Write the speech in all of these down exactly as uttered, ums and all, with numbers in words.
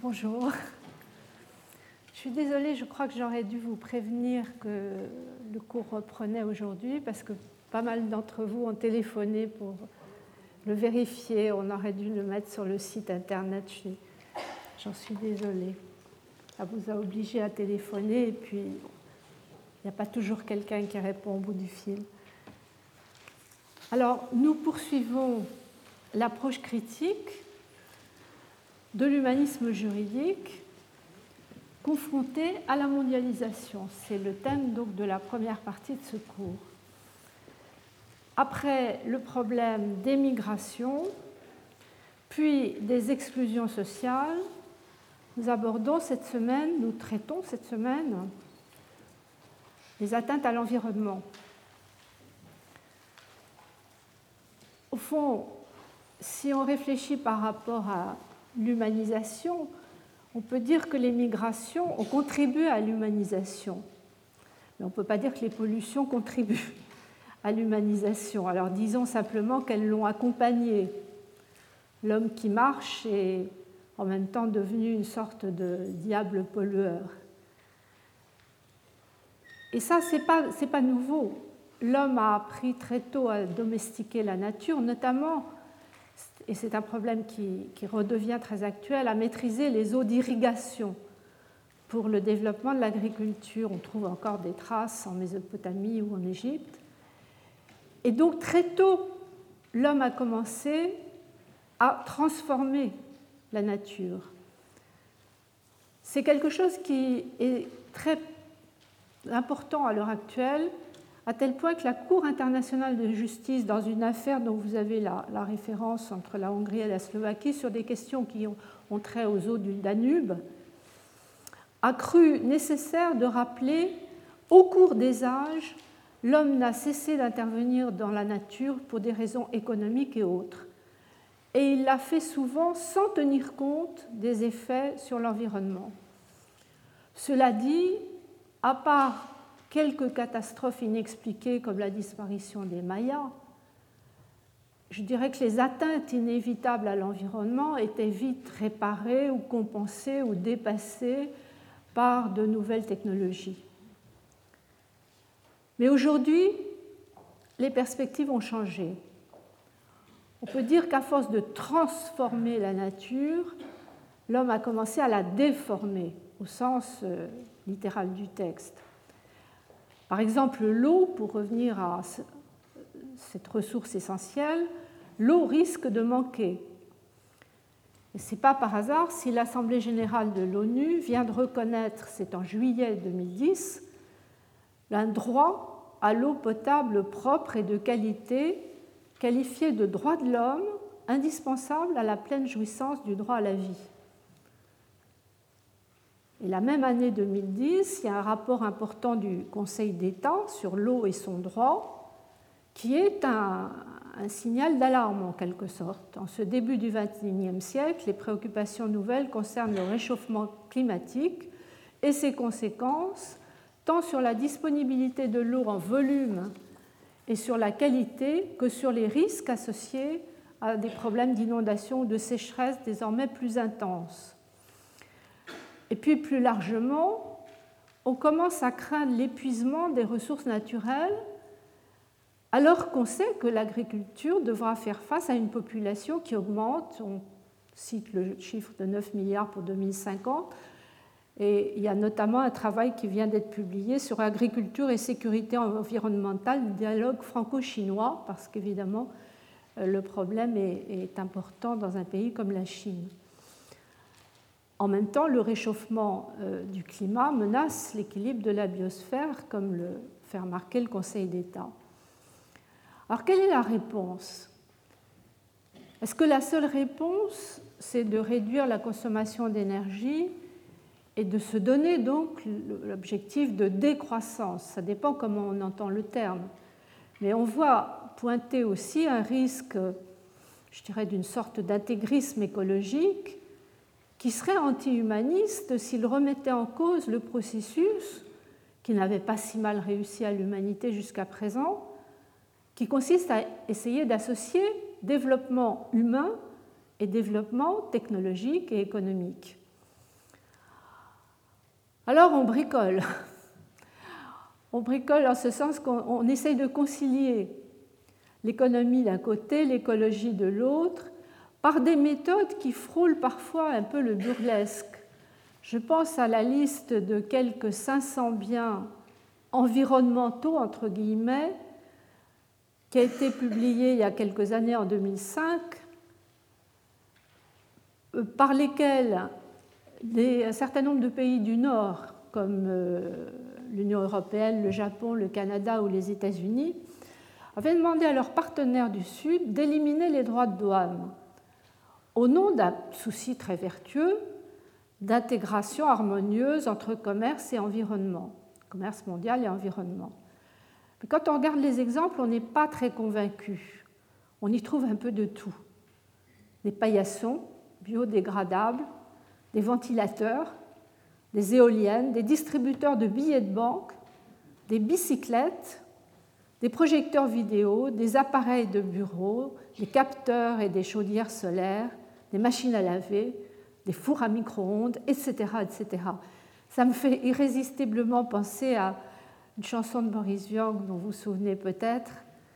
Bonjour. Je suis désolée, je crois que j'aurais dû vous prévenir que le cours reprenait aujourd'hui parce que pas mal d'entre vous ont téléphoné pour le vérifier. On aurait dû le mettre sur le site internet. J'en suis désolée. Ça vous a obligé à téléphoner et puis il n'y a pas toujours quelqu'un qui répond au bout du fil. Alors, nous poursuivons l'approche critique de l'humanisme juridique confronté à la mondialisation. C'est le thème donc de la première partie de ce cours. Après le problème des migrations, puis des exclusions sociales, nous abordons cette semaine, nous traitons cette semaine les atteintes à l'environnement. Au fond, si on réfléchit par rapport à l'humanisation, on peut dire que les migrations ont contribué à l'humanisation. Mais on ne peut pas dire que les pollutions contribuent à l'humanisation. Alors disons simplement qu'elles l'ont accompagné. L'homme qui marche est en même temps devenu une sorte de diable pollueur. Et ça, ce n'est pas, c'est pas nouveau. L'homme a appris très tôt à domestiquer la nature, notamment, et c'est un problème qui, qui redevient très actuel, à maîtriser les eaux d'irrigation pour le développement de l'agriculture. On trouve encore des traces en Mésopotamie ou en Égypte. Et donc très tôt, l'homme a commencé à transformer la nature. C'est quelque chose qui est très important à l'heure actuelle, à tel point que la Cour internationale de justice, dans une affaire dont vous avez la, la référence entre la Hongrie et la Slovaquie sur des questions qui ont, ont trait aux eaux du Danube, a cru nécessaire de rappeler au cours des âges, l'homme n'a cessé d'intervenir dans la nature pour des raisons économiques et autres. Et il l'a fait souvent sans tenir compte des effets sur l'environnement. Cela dit, à part quelques catastrophes inexpliquées comme la disparition des Mayas, je dirais que les atteintes inévitables à l'environnement étaient vite réparées ou compensées ou dépassées par de nouvelles technologies. Mais aujourd'hui, les perspectives ont changé. On peut dire qu'à force de transformer la nature, l'homme a commencé à la déformer au sens euh, littéral du texte. Par exemple, l'eau, pour revenir à cette ressource essentielle, l'eau risque de manquer. Et ce n'est pas par hasard si l'Assemblée générale de l'ONU vient de reconnaître, c'est en juillet deux mille dix, un droit à l'eau potable propre et de qualité, qualifié de droit de l'homme, indispensable à la pleine jouissance du droit à la vie. Et la même année deux mille dix, il y a un rapport important du Conseil d'État sur l'eau et son droit, qui est un, un signal d'alarme en quelque sorte. En ce début du vingt et unième siècle, les préoccupations nouvelles concernent le réchauffement climatique et ses conséquences, tant sur la disponibilité de l'eau en volume et sur la qualité que sur les risques associés à des problèmes d'inondation ou de sécheresse désormais plus intenses. Et puis plus largement, on commence à craindre l'épuisement des ressources naturelles alors qu'on sait que l'agriculture devra faire face à une population qui augmente. On cite le chiffre de neuf milliards pour deux mille cinquante. Et il y a notamment un travail qui vient d'être publié sur agriculture et sécurité environnementale, le dialogue franco-chinois, parce qu'évidemment, le problème est, est important dans un pays comme la Chine. En même temps, le réchauffement du climat menace l'équilibre de la biosphère, comme le fait remarquer le Conseil d'État. Alors, quelle est la réponse? Est-ce que la seule réponse, c'est de réduire la consommation d'énergie et de se donner donc l'objectif de décroissance? Ça dépend comment on entend le terme. Mais on voit pointer aussi un risque, je dirais, d'une sorte d'intégrisme écologique qui serait anti-humaniste s'il remettait en cause le processus qui n'avait pas si mal réussi à l'humanité jusqu'à présent, qui consiste à essayer d'associer développement humain et développement technologique et économique. Alors on bricole. On bricole en ce sens qu'on essaye de concilier l'économie d'un côté, l'écologie de l'autre, par des méthodes qui frôlent parfois un peu le burlesque. Je pense à la liste de quelques cinq cents biens environnementaux, entre guillemets, qui a été publiée il y a quelques années, en deux mille cinq, par lesquels des, un certain nombre de pays du Nord, comme euh, l'Union européenne, le Japon, le Canada ou les États-Unis, avaient demandé à leurs partenaires du Sud d'éliminer les droits de douane au nom d'un souci très vertueux d'intégration harmonieuse entre commerce et environnement, commerce mondial et environnement. Mais quand on regarde les exemples, on n'est pas très convaincu. On y trouve un peu de tout. Des paillassons biodégradables, des ventilateurs, des éoliennes, des distributeurs de billets de banque, des bicyclettes, des projecteurs vidéo, des appareils de bureau, des capteurs et des chaudières solaires, des machines à laver, des fours à micro-ondes, et cetera, et cetera. Ça me fait irrésistiblement penser à une chanson de Boris Vian dont vous vous souvenez peut-être.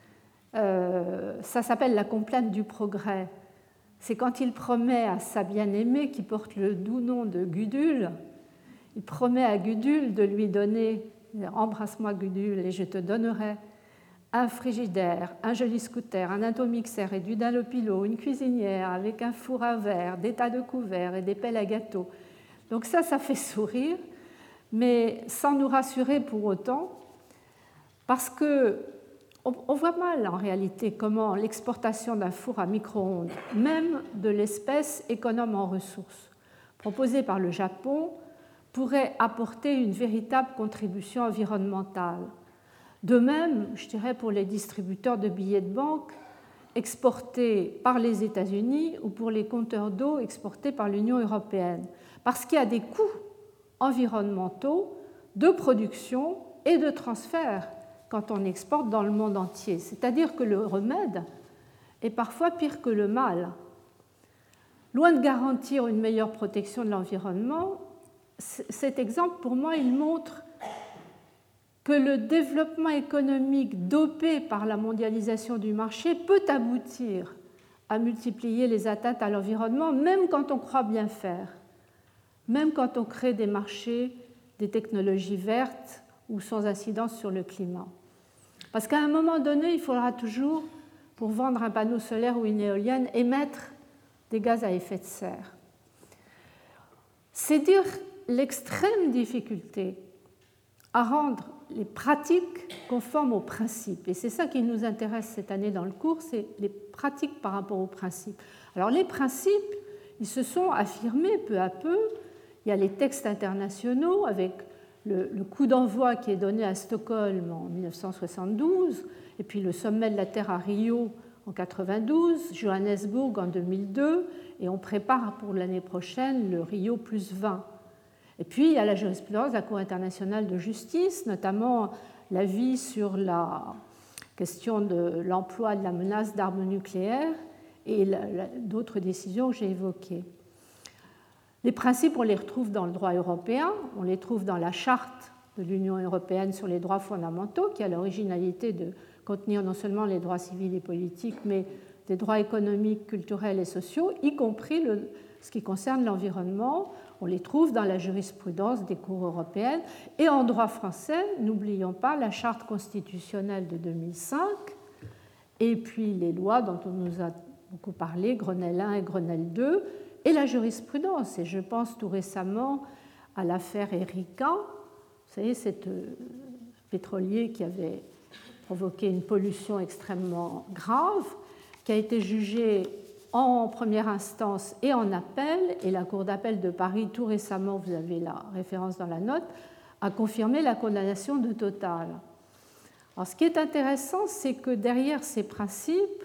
Euh, ça s'appelle La complainte du progrès. C'est quand il promet à sa bien-aimée, qui porte le doux nom de Gudule, il promet à Gudule de lui donner « Embrasse-moi Gudule et je te donnerai un frigidaire, un joli scooter, un indomixer et du Dunlopilo, une cuisinière avec un four à verre, des tas de couverts et des pelles à gâteau. » Donc ça, ça fait sourire, mais sans nous rassurer pour autant, parce que on voit mal en réalité comment l'exportation d'un four à micro-ondes, même de l'espèce économe en ressources, proposée par le Japon, pourrait apporter une véritable contribution environnementale. De même, je dirais pour les distributeurs de billets de banque exportés par les États-Unis ou pour les compteurs d'eau exportés par l'Union européenne, parce qu'il y a des coûts environnementaux de production et de transfert quand on exporte dans le monde entier. C'est-à-dire que le remède est parfois pire que le mal. Loin de garantir une meilleure protection de l'environnement, cet exemple, pour moi, il montre que le développement économique dopé par la mondialisation du marché peut aboutir à multiplier les atteintes à l'environnement, même quand on croit bien faire, même quand on crée des marchés, des technologies vertes ou sans incidence sur le climat. Parce qu'à un moment donné, il faudra toujours, pour vendre un panneau solaire ou une éolienne, émettre des gaz à effet de serre. C'est dire l'extrême difficulté à rendre les pratiques conformes aux principes. Et c'est ça qui nous intéresse cette année dans le cours, c'est les pratiques par rapport aux principes. Alors les principes, ils se sont affirmés peu à peu. Il y a les textes internationaux avec le, le coup d'envoi qui est donné à Stockholm en mille neuf cent soixante-douze, et puis le sommet de la Terre à Rio en quatre-vingt-douze, Johannesburg en deux mille deux, et on prépare pour l'année prochaine le Rio plus vingt. Et puis il y a la jurisprudence de la Cour internationale de justice, notamment l'avis sur la question de l'emploi de la menace d'armes nucléaires et d'autres décisions que j'ai évoquées. Les principes, on les retrouve dans le droit européen, on les trouve dans la charte de l'Union européenne sur les droits fondamentaux, qui a l'originalité de contenir non seulement les droits civils et politiques, mais des droits économiques, culturels et sociaux, y compris le, ce qui concerne l'environnement. On les trouve dans la jurisprudence des cours européennes. Et en droit français, n'oublions pas la charte constitutionnelle de deux mille cinq, et puis les lois dont on nous a beaucoup parlé, Grenelle un et Grenelle deux, et la jurisprudence. Et je pense tout récemment à l'affaire Erika, vous savez, cet pétrolier qui avait provoqué une pollution extrêmement grave, qui a été jugé en première instance et en appel, et la Cour d'appel de Paris, tout récemment, vous avez la référence dans la note, a confirmé la condamnation de Total. Alors, ce qui est intéressant, c'est que derrière ces principes,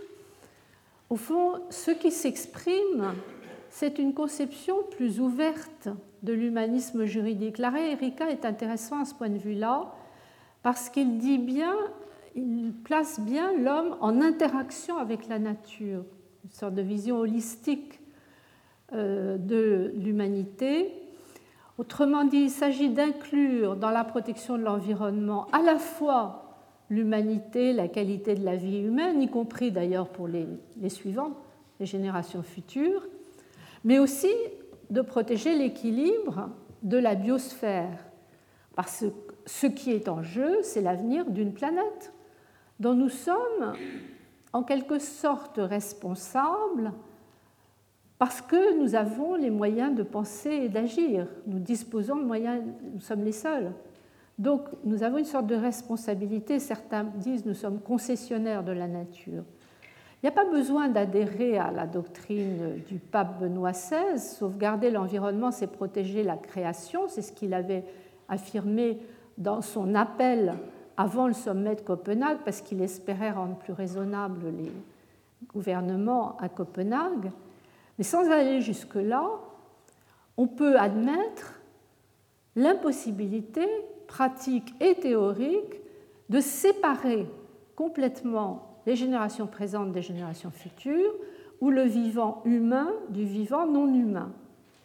au fond, ce qui s'exprime, c'est une conception plus ouverte de l'humanisme juridique. L'arrêt Erika est intéressant à ce point de vue-là, parce qu'il dit bien, il place bien l'homme en interaction avec la nature, une sorte de vision holistique de l'humanité, Autrement dit, il s'agit d'inclure dans la protection de l'environnement à la fois l'humanité, la qualité de la vie humaine, y compris d'ailleurs pour les, les suivantes, les générations futures, mais aussi de protéger l'équilibre de la biosphère. Parce que ce qui est en jeu, c'est l'avenir d'une planète dont nous sommes en quelque sorte responsables parce que nous avons les moyens de penser et d'agir. Nous disposons de moyens, nous sommes les seuls. Donc nous avons une sorte de responsabilité. Certains disent que nous sommes concessionnaires de la nature. Il n'y a pas besoin d'adhérer à la doctrine du pape Benoît seize. Sauvegarder l'environnement, c'est protéger la création. C'est ce qu'il avait affirmé dans son appel avant le sommet de Copenhague, parce qu'il espérait rendre plus raisonnables les gouvernements à Copenhague. Mais sans aller jusque-là, on peut admettre l'impossibilité pratique et théorique de séparer complètement les générations présentes des générations futures ou le vivant humain du vivant non humain.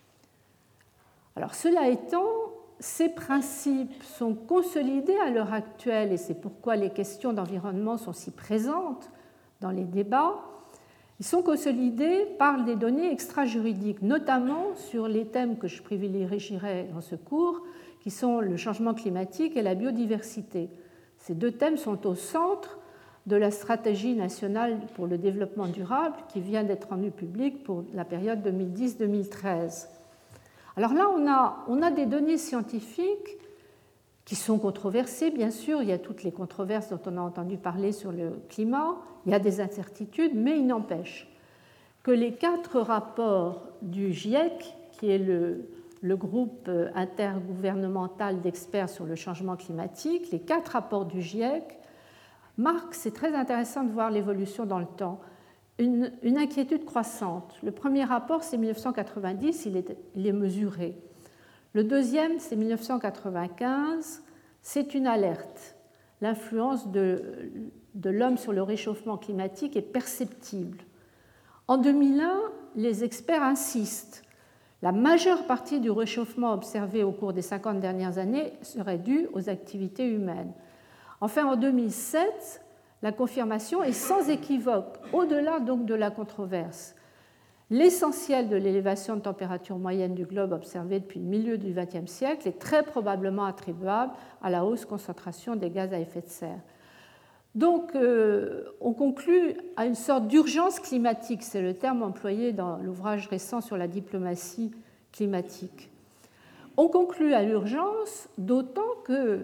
Alors, cela étant, ces principes sont consolidés à l'heure actuelle et c'est pourquoi les questions d'environnement sont si présentes dans les débats. Ils sont consolidés par des données extra-juridiques, notamment sur les thèmes que je privilégierai dans ce cours, qui sont le changement climatique et la biodiversité. Ces deux thèmes sont au centre de la stratégie nationale pour le développement durable qui vient d'être rendue publique pour la période deux mille dix deux mille treize. Alors là, on a, on a des données scientifiques qui sont controversées, bien sûr. Il y a toutes les controverses dont on a entendu parler sur le climat. Il y a des incertitudes, mais il n'empêche que les quatre rapports du GIEC, qui est le, le groupe intergouvernemental d'experts sur le changement climatique, les quatre rapports du GIEC marquent, c'est très intéressant de voir l'évolution dans le temps, une, une inquiétude croissante. Le premier rapport, c'est mille neuf cent quatre-vingt-dix, il est, il est mesuré. Le deuxième, c'est mille neuf cent quatre-vingt-quinze, c'est une alerte. L'influence de, de l'homme sur le réchauffement climatique est perceptible. En deux mille un, les experts insistent. La majeure partie du réchauffement observé au cours des cinquante dernières années serait due aux activités humaines. Enfin, en deux mille sept, la confirmation est sans équivoque, au-delà donc de la controverse. L'essentiel de l'élévation de température moyenne du globe observée depuis le milieu du vingtième siècle est très probablement attribuable à la hausse concentration des gaz à effet de serre. Donc, euh, on conclut à une sorte d'urgence climatique, c'est le terme employé dans l'ouvrage récent sur la diplomatie climatique. On conclut à l'urgence, d'autant que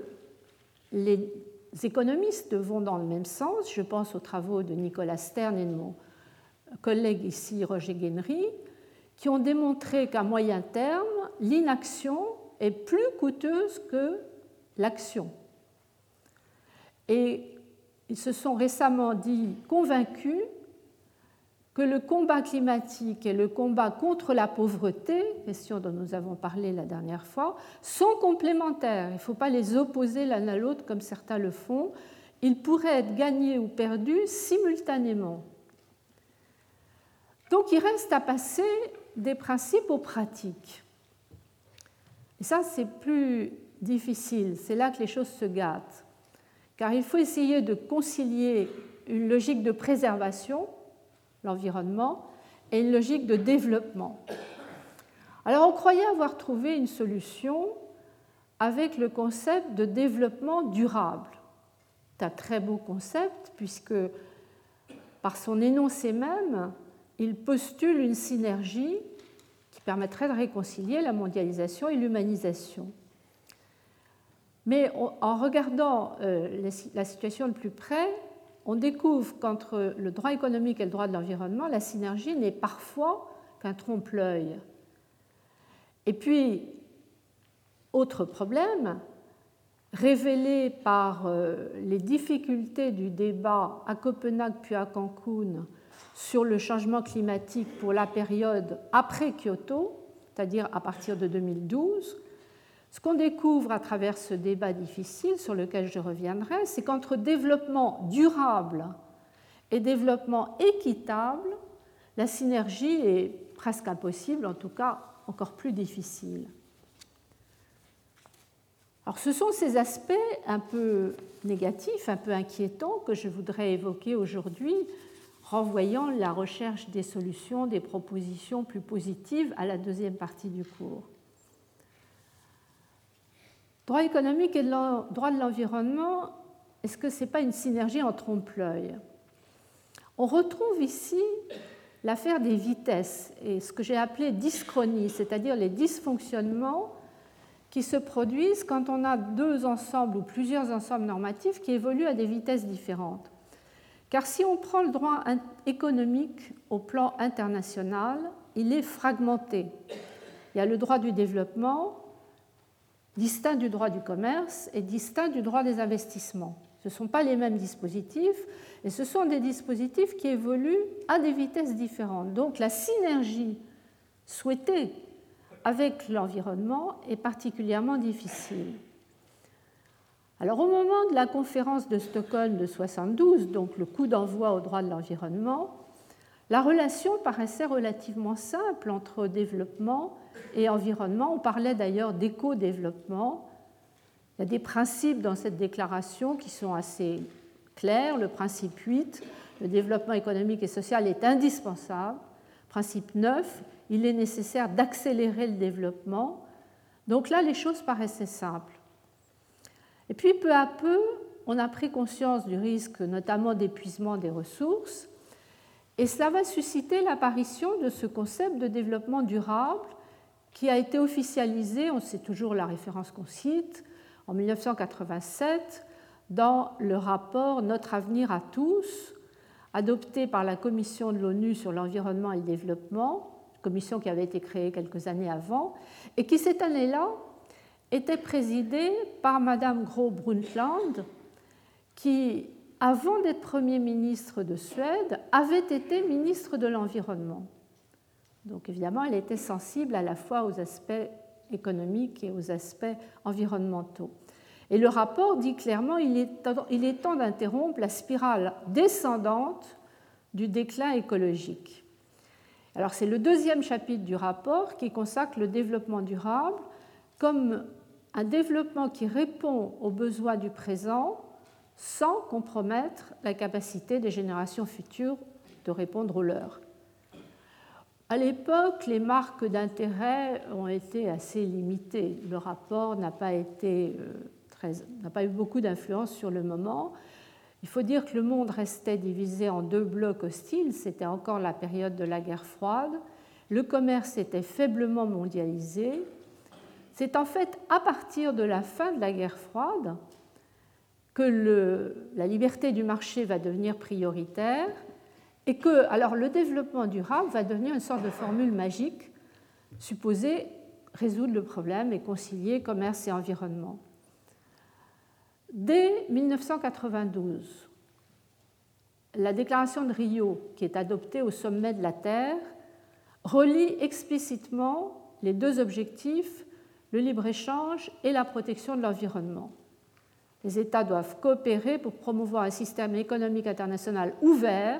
les économistes vont dans le même sens. Je pense aux travaux de Nicolas Stern et de mon collègue ici, Roger Guenry, qui ont démontré qu'à moyen terme, l'inaction est plus coûteuse que l'action. Et ils se sont récemment dit convaincus que le combat climatique et le combat contre la pauvreté, question dont nous avons parlé la dernière fois, sont complémentaires. Il ne faut pas les opposer l'un à l'autre comme certains le font. Ils pourraient être gagnés ou perdus simultanément. Donc il reste à passer des principes aux pratiques. Et ça, c'est plus difficile. C'est là que les choses se gâtent. Car il faut essayer de concilier une logique de préservation, l'environnement, et une logique de développement. Alors on croyait avoir trouvé une solution avec le concept de développement durable. C'est un très beau concept puisque par son énoncé même, il postule une synergie qui permettrait de réconcilier la mondialisation et l'humanisation. Mais en regardant la situation de plus près, on découvre qu'entre le droit économique et le droit de l'environnement, la synergie n'est parfois qu'un trompe-l'œil. Et puis, autre problème, révélé par les difficultés du débat à Copenhague puis à Cancun sur le changement climatique pour la période après Kyoto, c'est-à-dire à partir de deux mille douze, ce qu'on découvre à travers ce débat difficile, sur lequel je reviendrai, c'est qu'entre développement durable et développement équitable, la synergie est presque impossible, en tout cas encore plus difficile. Alors, ce sont ces aspects un peu négatifs, un peu inquiétants que je voudrais évoquer aujourd'hui, renvoyant la recherche des solutions, des propositions plus positives à la deuxième partie du cours. Droit économique et droit de l'environnement, est-ce que ce n'est pas une synergie en trompe-l'œil? On retrouve ici l'affaire des vitesses et ce que j'ai appelé dyschronie, c'est-à-dire les dysfonctionnements qui se produisent quand on a deux ensembles ou plusieurs ensembles normatifs qui évoluent à des vitesses différentes. Car si on prend le droit économique au plan international, il est fragmenté. Il y a le droit du développement, distinct du droit du commerce et distinct du droit des investissements. Ce ne sont pas les mêmes dispositifs et ce sont des dispositifs qui évoluent à des vitesses différentes. Donc la synergie souhaitée avec l'environnement est particulièrement difficile. Alors au moment de la conférence de Stockholm de soixante-douze, donc le coup d'envoi au droit de l'environnement, la relation paraissait relativement simple entre développement et environnement. On parlait d'ailleurs d'éco-développement. Il y a des principes dans cette déclaration qui sont assez clairs. Le principe huit, le développement économique et social est indispensable. Principe neuf, il est nécessaire d'accélérer le développement. Donc là, les choses paraissaient simples. Et puis, peu à peu, on a pris conscience du risque, notamment d'épuisement des ressources, et cela va susciter l'apparition de ce concept de développement durable qui a été officialisé, on sait toujours la référence qu'on cite, en mille neuf cent quatre-vingt-sept, dans le rapport Notre avenir à tous, adopté par la Commission de l'ONU sur l'environnement et le développement, commission qui avait été créée quelques années avant, et qui cette année-là était présidée par Madame Gro Brundtland, qui, avant d'être Premier ministre de Suède, avait été ministre de l'Environnement. Donc évidemment, elle était sensible à la fois aux aspects économiques et aux aspects environnementaux. Et le rapport dit clairement qu'il est, il est temps d'interrompre la spirale descendante du déclin écologique. Alors c'est le deuxième chapitre du rapport qui consacre le développement durable comme un développement qui répond aux besoins du présent sans compromettre la capacité des générations futures de répondre aux leurs. À l'époque, les marques d'intérêt ont été assez limitées. Le rapport n'a pas, été très, n'a pas eu beaucoup d'influence sur le moment. Il faut dire que le monde restait divisé en deux blocs hostiles. C'était encore la période de la guerre froide. Le commerce était faiblement mondialisé. C'est en fait à partir de la fin de la guerre froide que le, la liberté du marché va devenir prioritaire et que alors, le développement durable va devenir une sorte de formule magique supposée résoudre le problème et concilier commerce et environnement. Dès mille neuf cent quatre-vingt-douze, la déclaration de Rio, qui est adoptée au sommet de la Terre, relie explicitement les deux objectifs, le libre-échange et la protection de l'environnement. Les États doivent coopérer pour promouvoir un système économique international ouvert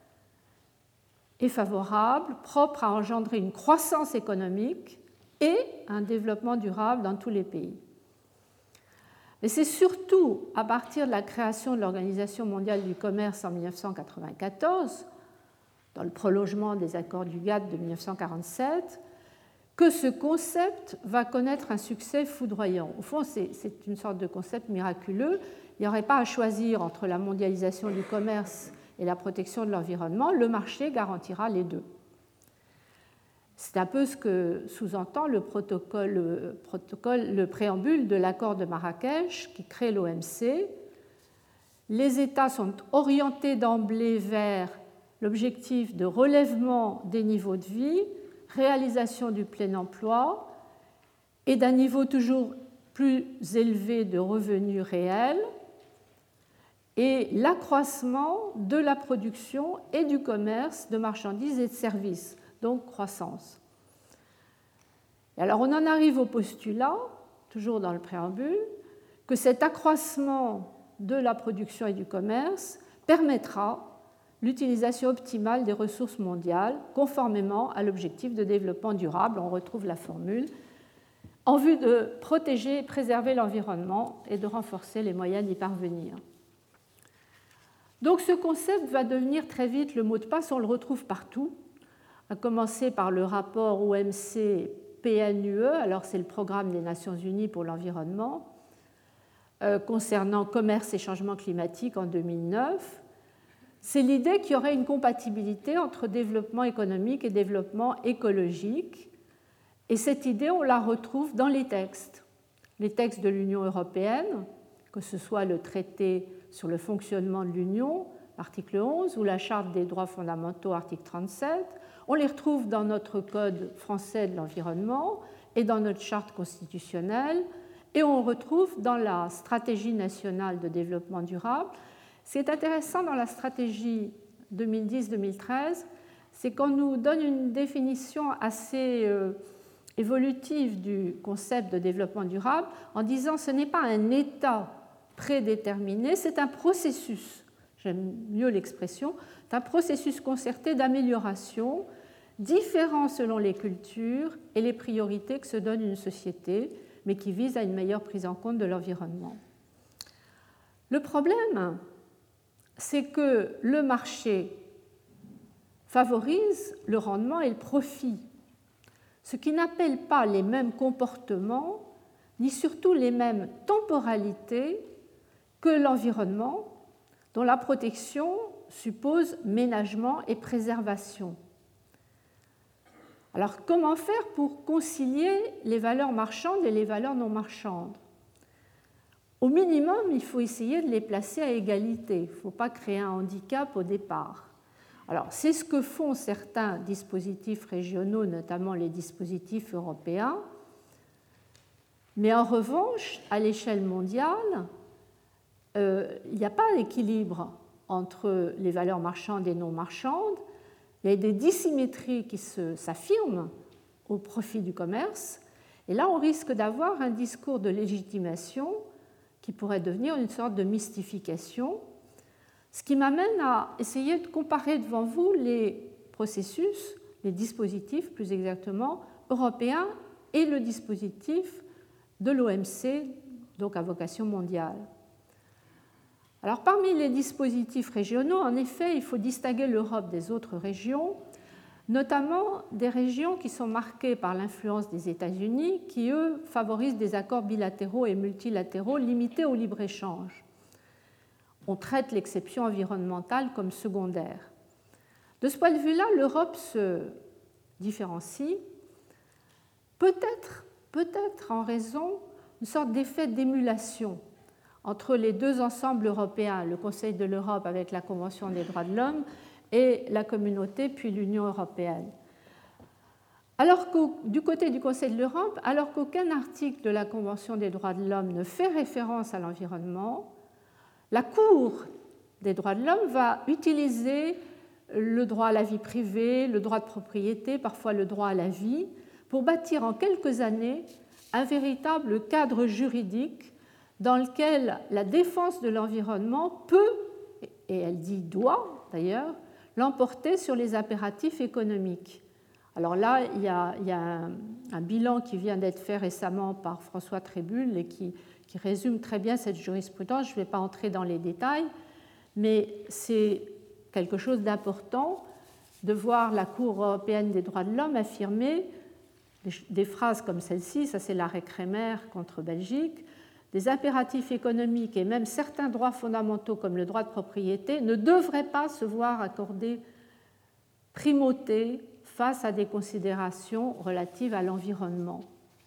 et favorable, propre à engendrer une croissance économique et un développement durable dans tous les pays. Mais c'est surtout à partir de la création de l'Organisation mondiale du commerce en mille neuf cent quatre-vingt-quatorze, dans le prolongement des accords du G A T T de mille neuf cent quarante-sept, que ce concept va connaître un succès foudroyant. Au fond, c'est, c'est une sorte de concept miraculeux. Il n'y aurait pas à choisir entre la mondialisation du commerce et la protection de l'environnement. Le marché garantira les deux. C'est un peu ce que sous-entend le protocole, le protocole, le préambule de l'accord de Marrakech qui crée l'O M C. Les États sont orientés d'emblée vers l'objectif de relèvement des niveaux de vie, réalisation du plein emploi et d'un niveau toujours plus élevé de revenus réels et l'accroissement de la production et du commerce de marchandises et de services, donc croissance. Et alors on en arrive au postulat, toujours dans le préambule, que cet accroissement de la production et du commerce permettra l'utilisation optimale des ressources mondiales conformément à l'objectif de développement durable. On retrouve la formule en vue de protéger et préserver l'environnement et de renforcer les moyens d'y parvenir. Donc ce concept va devenir très vite le mot de passe, on le retrouve partout, à commencer par le rapport O M C P N U E, alors c'est le programme des Nations Unies pour l'environnement, euh, concernant commerce et changement climatique en deux mille neuf. C'est l'idée qu'il y aurait une compatibilité entre développement économique et développement écologique. Et cette idée, on la retrouve dans les textes. Les textes de l'Union européenne, que ce soit le traité sur le fonctionnement de l'Union, article onze, ou la Charte des droits fondamentaux, article trente-sept. On les retrouve dans notre Code français de l'environnement et dans notre Charte constitutionnelle. Et on retrouve dans la Stratégie nationale de développement durable. Ce qui est intéressant dans la stratégie deux mille dix deux mille treize, c'est qu'on nous donne une définition assez euh, évolutive du concept de développement durable en disant que ce n'est pas un état prédéterminé, c'est un processus, j'aime mieux l'expression, c'est un processus concerté d'amélioration différent selon les cultures et les priorités que se donne une société, mais qui vise à une meilleure prise en compte de l'environnement. Le problème, c'est que le marché favorise le rendement et le profit, ce qui n'appelle pas les mêmes comportements, ni surtout les mêmes temporalités que l'environnement, dont la protection suppose ménagement et préservation. Alors, comment faire pour concilier les valeurs marchandes et les valeurs non marchandes ? Au minimum, il faut essayer de les placer à égalité. Il ne faut pas créer un handicap au départ. Alors, c'est ce que font certains dispositifs régionaux, notamment les dispositifs européens. Mais en revanche, à l'échelle mondiale, euh, il n'y a pas d'équilibre entre les valeurs marchandes et non marchandes. Il y a des dissymétries qui s'affirment au profit du commerce. Et là, on risque d'avoir un discours de légitimation qui pourrait devenir une sorte de mystification, ce qui m'amène à essayer de comparer devant vous les processus, les dispositifs plus exactement, européens et le dispositif de l'O M C, donc à vocation mondiale. Alors, parmi les dispositifs régionaux, en effet, il faut distinguer l'Europe des autres régions, notamment des régions qui sont marquées par l'influence des États-Unis, qui, eux, favorisent des accords bilatéraux et multilatéraux limités au libre-échange. On traite l'exception environnementale comme secondaire. De ce point de vue-là, l'Europe se différencie, peut-être, peut-être en raison d'une sorte d'effet d'émulation entre les deux ensembles européens, le Conseil de l'Europe avec la Convention des droits de l'homme et la communauté, puis l'Union européenne. Alors que du côté du Conseil de l'Europe, alors qu'aucun article de la Convention des droits de l'homme ne fait référence à l'environnement, la Cour des droits de l'homme va utiliser le droit à la vie privée, le droit de propriété, parfois le droit à la vie, pour bâtir en quelques années un véritable cadre juridique dans lequel la défense de l'environnement peut, et elle dit doit d'ailleurs, l'emporter sur les impératifs économiques. Alors là, il y a, il y a un, un bilan qui vient d'être fait récemment par François Trébulle et qui, qui résume très bien cette jurisprudence. Je ne vais pas entrer dans les détails, mais c'est quelque chose d'important de voir la Cour européenne des droits de l'homme affirmer des, des phrases comme celle-ci, ça c'est l'arrêt Kremer contre Belgique, des impératifs économiques et même certains droits fondamentaux comme le droit de propriété ne devraient pas se voir accorder primauté face à des considérations relatives à l'environnement.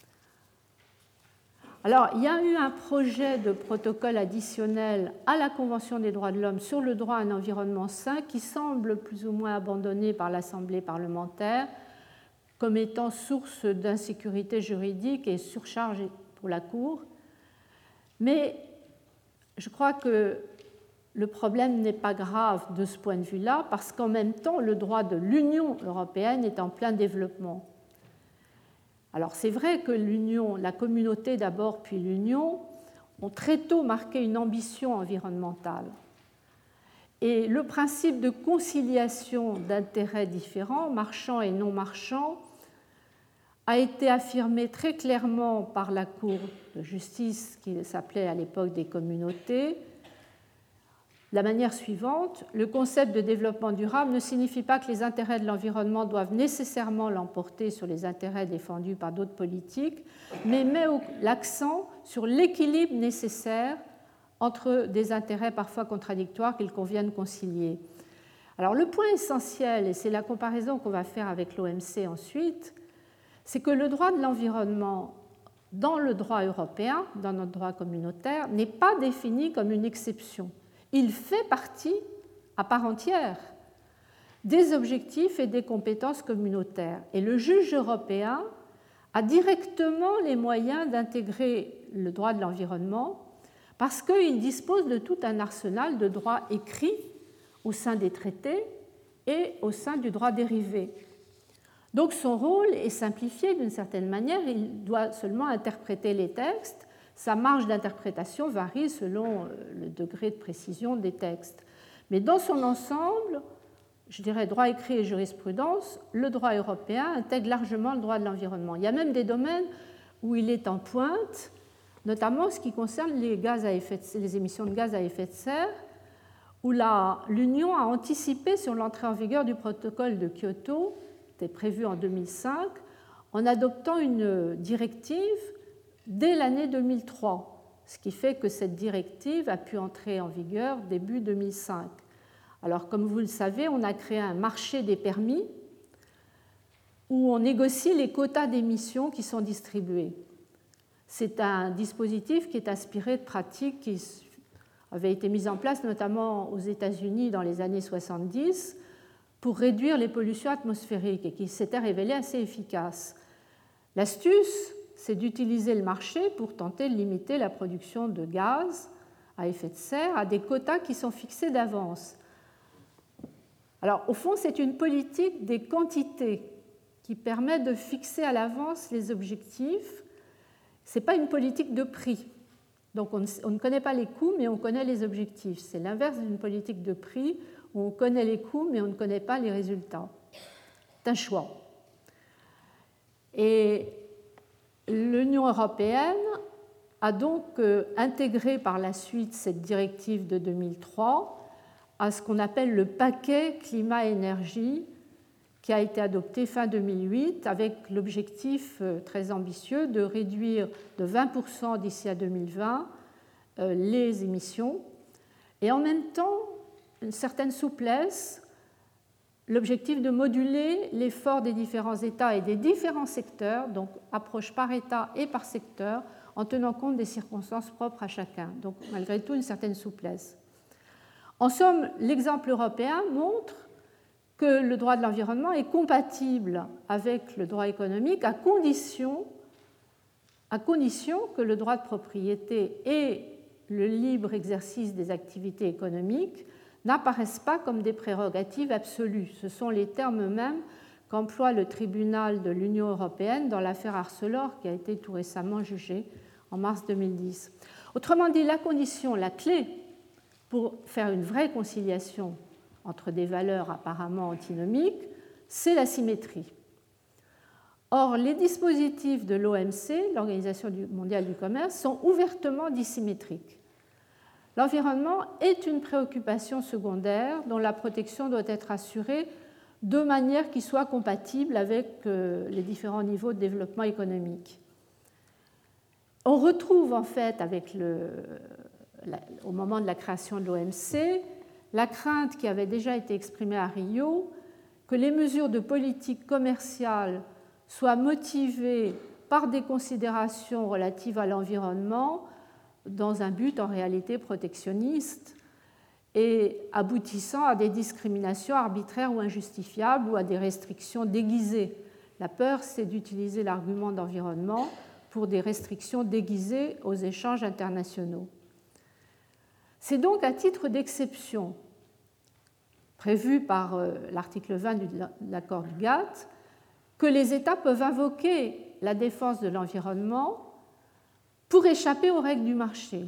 Alors, il y a eu un projet de protocole additionnel à la Convention des droits de l'homme sur le droit à un environnement sain qui semble plus ou moins abandonné par l'Assemblée parlementaire comme étant source d'insécurité juridique et surcharge pour la Cour. Mais je crois que le problème n'est pas grave de ce point de vue-là, parce qu'en même temps, le droit de l'Union européenne est en plein développement. Alors c'est vrai que l'Union, la communauté d'abord, puis l'Union, ont très tôt marqué une ambition environnementale. Et le principe de conciliation d'intérêts différents, marchands et non marchands, a été affirmé très clairement par la Cour de justice qui s'appelait à l'époque des communautés. De la manière suivante, le concept de développement durable ne signifie pas que les intérêts de l'environnement doivent nécessairement l'emporter sur les intérêts défendus par d'autres politiques, mais met l'accent sur l'équilibre nécessaire entre des intérêts parfois contradictoires qu'il convient de concilier. Alors le point essentiel, et c'est la comparaison qu'on va faire avec l'O M C ensuite, c'est que le droit de l'environnement dans le droit européen, dans notre droit communautaire, n'est pas défini comme une exception. Il fait partie, à part entière, des objectifs et des compétences communautaires. Et le juge européen a directement les moyens d'intégrer le droit de l'environnement parce qu'il dispose de tout un arsenal de droits écrits au sein des traités et au sein du droit dérivé. Donc son rôle est simplifié d'une certaine manière, il doit seulement interpréter les textes. Sa marge d'interprétation varie selon le degré de précision des textes. Mais dans son ensemble, je dirais droit écrit et jurisprudence, le droit européen intègre largement le droit de l'environnement. Il y a même des domaines où il est en pointe, notamment ce qui concerne les, gaz à effet de, les émissions de gaz à effet de serre, où l'Union a anticipé sur l'entrée en vigueur du protocole de Kyoto, qui était prévu en deux mille cinq, en adoptant une directive dès l'année deux mille trois, ce qui fait que cette directive a pu entrer en vigueur début deux mille cinq. Alors, comme vous le savez, on a créé un marché des permis où on négocie les quotas d'émissions qui sont distribués. C'est un dispositif qui est inspiré de pratiques qui avaient été mises en place notamment aux États-Unis dans les années soixante-dix pour réduire les pollutions atmosphériques et qui s'était révélé assez efficace. L'astuce, c'est d'utiliser le marché pour tenter de limiter la production de gaz à effet de serre à des quotas qui sont fixés d'avance. Alors, au fond, c'est une politique des quantités qui permet de fixer à l'avance les objectifs. Ce n'est pas une politique de prix. Donc, on ne, on ne connaît pas les coûts, mais on connaît les objectifs. C'est l'inverse d'une politique de prix où on connaît les coûts, mais on ne connaît pas les résultats. C'est un choix. Et l'Union européenne a donc intégré par la suite cette directive de deux mille trois à ce qu'on appelle le paquet climat-énergie qui a été adopté fin deux mille huit avec l'objectif très ambitieux de réduire de vingt pour cent d'ici à deux mille vingt les émissions et en même temps une certaine souplesse, l'objectif de moduler l'effort des différents États et des différents secteurs, donc approche par État et par secteur, en tenant compte des circonstances propres à chacun. Donc malgré tout, une certaine souplesse. En somme, l'exemple européen montre que le droit de l'environnement est compatible avec le droit économique à condition, à condition que le droit de propriété et le libre exercice des activités économiques n'apparaissent pas comme des prérogatives absolues. Ce sont les termes mêmes qu'emploie le tribunal de l'Union européenne dans l'affaire Arcelor qui a été tout récemment jugée en mars deux mille dix. Autrement dit, la condition, la clé pour faire une vraie conciliation entre des valeurs apparemment antinomiques, c'est la symétrie. Or, les dispositifs de l'O M C, l'Organisation mondiale du commerce, sont ouvertement dissymétriques. L'environnement est une préoccupation secondaire dont la protection doit être assurée de manière qui soit compatible avec les différents niveaux de développement économique. On retrouve en fait, avec le, la, au moment de la création de l'O M C, la crainte qui avait déjà été exprimée à Rio que les mesures de politique commerciale soient motivées par des considérations relatives à l'environnement dans un but en réalité protectionniste et aboutissant à des discriminations arbitraires ou injustifiables ou à des restrictions déguisées. La peur, c'est d'utiliser l'argument d'environnement pour des restrictions déguisées aux échanges internationaux. C'est donc à titre d'exception, prévu par l'article vingt de l'accord du G A T T, que les États peuvent invoquer la défense de l'environnement pour échapper aux règles du marché.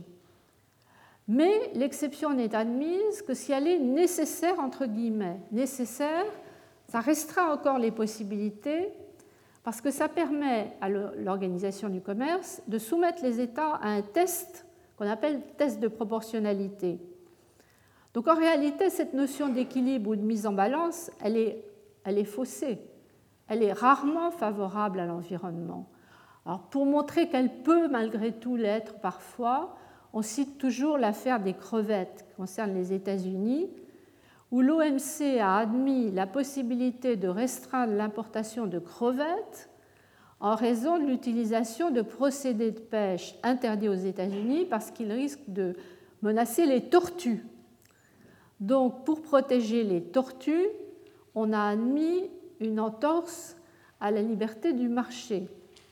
Mais l'exception n'est admise que si elle est nécessaire, entre guillemets. Nécessaire, ça restreint encore les possibilités parce que ça permet à l'organisation du commerce de soumettre les États à un test qu'on appelle test de proportionnalité. Donc en réalité, cette notion d'équilibre ou de mise en balance, elle est, elle est faussée. Elle est rarement favorable à l'environnement. Alors pour montrer qu'elle peut malgré tout l'être parfois, on cite toujours l'affaire des crevettes qui concerne les États-Unis, où l'O M C a admis la possibilité de restreindre l'importation de crevettes en raison de l'utilisation de procédés de pêche interdits aux États-Unis parce qu'ils risquent de menacer les tortues. Donc, pour protéger les tortues, on a admis une entorse à la liberté du marché.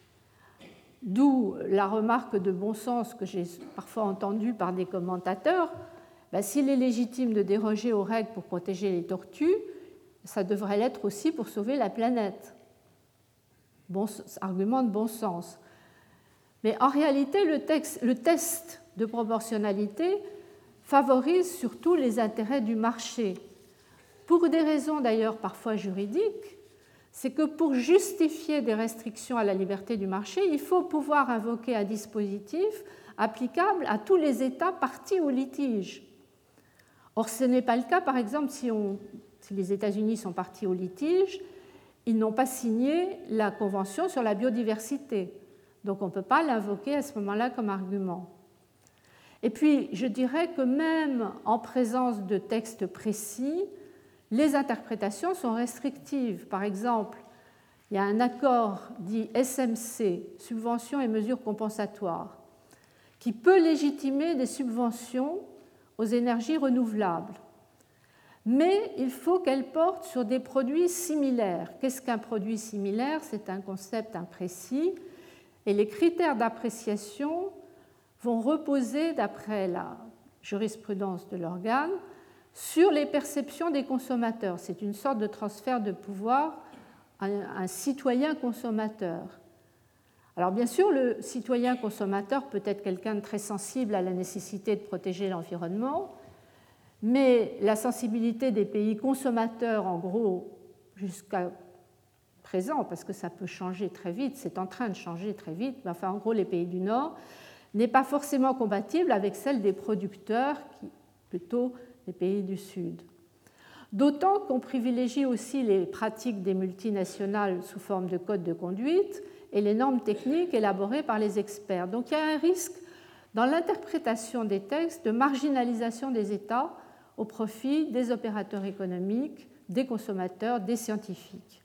D'où la remarque de bon sens que j'ai parfois entendue par des commentateurs. Ben, s'il est légitime de déroger aux règles pour protéger les tortues, ça devrait l'être aussi pour sauver la planète. Bon, argument de bon sens. Mais en réalité, le, texte, le test de proportionnalité favorise surtout les intérêts du marché. Pour des raisons d'ailleurs parfois juridiques, c'est que pour justifier des restrictions à la liberté du marché, il faut pouvoir invoquer un dispositif applicable à tous les États partis au litige. Or, ce n'est pas le cas, par exemple, si, on, si les États-Unis sont partis au litige, ils n'ont pas signé la Convention sur la biodiversité. Donc, on ne peut pas l'invoquer à ce moment-là comme argument. Et puis, je dirais que même en présence de textes précis, les interprétations sont restrictives. Par exemple, il y a un accord dit S M C, subventions et mesures compensatoires, qui peut légitimer des subventions aux énergies renouvelables. Mais il faut qu'elles portent sur des produits similaires. Qu'est-ce qu'un produit similaire? C'est un concept imprécis. Et les critères d'appréciation vont reposer, d'après la jurisprudence de l'organe, sur les perceptions des consommateurs. C'est une sorte de transfert de pouvoir à un citoyen consommateur. Alors bien sûr, le citoyen consommateur peut être quelqu'un de très sensible à la nécessité de protéger l'environnement, mais la sensibilité des pays consommateurs, en gros, jusqu'à présent, parce que ça peut changer très vite, c'est en train de changer très vite, mais enfin en gros les pays du Nord, n'est pas forcément compatible avec celle des producteurs, qui, plutôt les pays du Sud. D'autant qu'on privilégie aussi les pratiques des multinationales sous forme de codes de conduite et les normes techniques élaborées par les experts. Donc il y a un risque dans l'interprétation des textes de marginalisation des États au profit des opérateurs économiques, des consommateurs, des scientifiques.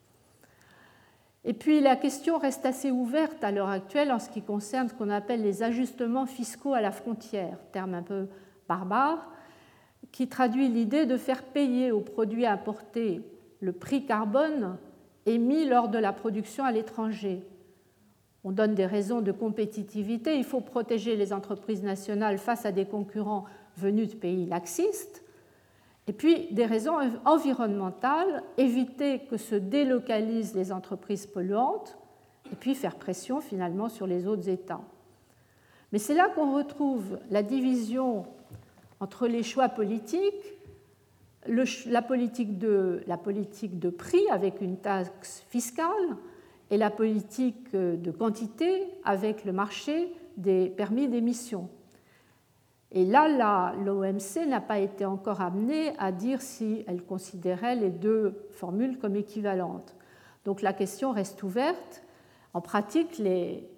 Et puis la question reste assez ouverte à l'heure actuelle en ce qui concerne ce qu'on appelle les ajustements fiscaux à la frontière, terme un peu barbare, qui traduit l'idée de faire payer aux produits importés le prix carbone émis lors de la production à l'étranger. On donne des raisons de compétitivité, il faut protéger les entreprises nationales face à des concurrents venus de pays laxistes, et puis des raisons environnementales, éviter que se délocalisent les entreprises polluantes, et puis faire pression finalement sur les autres États. Mais c'est là qu'on retrouve la division entre les choix politiques, le, la, politique de, la politique de prix avec une taxe fiscale et la politique de quantité avec le marché des permis d'émission. Et là, l'O M C n'a pas été encore amenée à dire si elle considérait les deux formules comme équivalentes. Donc la question reste ouverte. En pratique, les,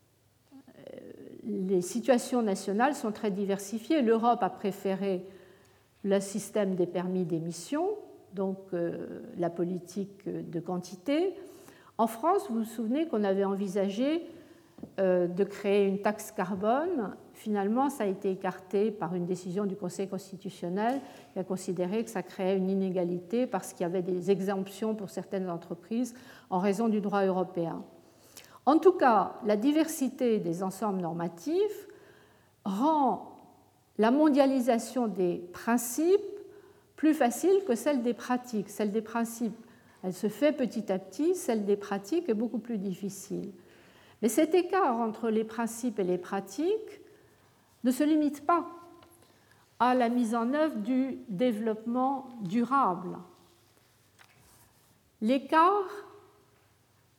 les situations nationales sont très diversifiées. L'Europe a préféré le système des permis d'émission, donc euh, la politique de quantité. En France, vous vous souvenez qu'on avait envisagé euh, de créer une taxe carbone. Finalement, ça a été écarté par une décision du Conseil constitutionnel qui a considéré que ça créait une inégalité parce qu'il y avait des exemptions pour certaines entreprises en raison du droit européen. En tout cas, la diversité des ensembles normatifs rend la mondialisation des principes plus facile que celle des pratiques. Celle des principes, elle se fait petit à petit, celle des pratiques est beaucoup plus difficile. Mais cet écart entre les principes et les pratiques ne se limite pas à la mise en œuvre du développement durable. L'écart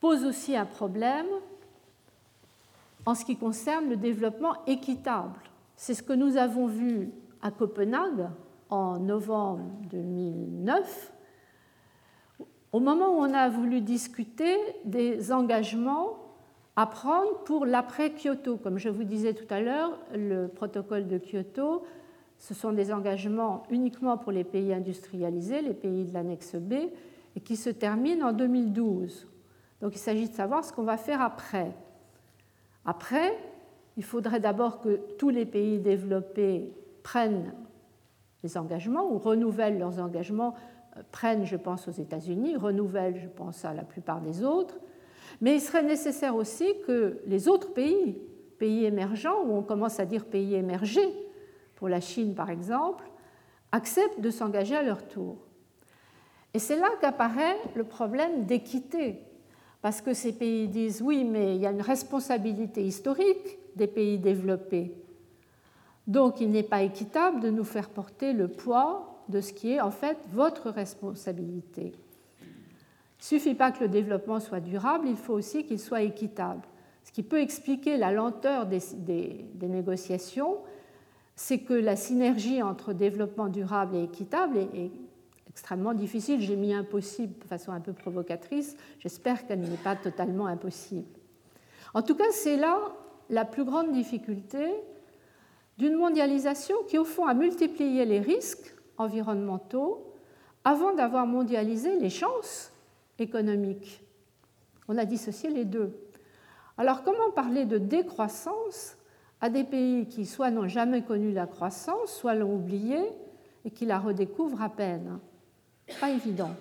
pose aussi un problème en ce qui concerne le développement équitable. C'est ce que nous avons vu à Copenhague en novembre deux mille neuf, au moment où on a voulu discuter des engagements à prendre pour l'après-Kyoto. Comme je vous disais tout à l'heure, le protocole de Kyoto, ce sont des engagements uniquement pour les pays industrialisés, les pays de l'annexe B, et qui se terminent en deux mille douze. Donc il s'agit de savoir ce qu'on va faire après. Après, il faudrait d'abord que tous les pays développés prennent les engagements ou renouvellent leurs engagements, prennent, je pense, aux États-Unis, renouvellent, je pense, à la plupart des autres. Mais il serait nécessaire aussi que les autres pays, pays émergents, ou on commence à dire pays émergés, pour la Chine par exemple, acceptent de s'engager à leur tour. Et c'est là qu'apparaît le problème d'équité, parce que ces pays disent oui, mais il y a une responsabilité historique des pays développés. Donc il n'est pas équitable de nous faire porter le poids de ce qui est en fait votre responsabilité. Il ne suffit pas que le développement soit durable, il faut aussi qu'il soit équitable. Ce qui peut expliquer la lenteur des, des, des négociations, c'est que la synergie entre développement durable et équitable est, est extrêmement difficile. J'ai mis impossible de façon un peu provocatrice. J'espère qu'elle n'est pas totalement impossible. En tout cas, c'est là la plus grande difficulté d'une mondialisation qui, au fond, a multiplié les risques environnementaux avant d'avoir mondialisé les chances économiques. On a dissocié les deux. Alors, comment parler de décroissance à des pays qui soit n'ont jamais connu la croissance, soit l'ont oubliée et qui la redécouvrent à peine? Pas évident.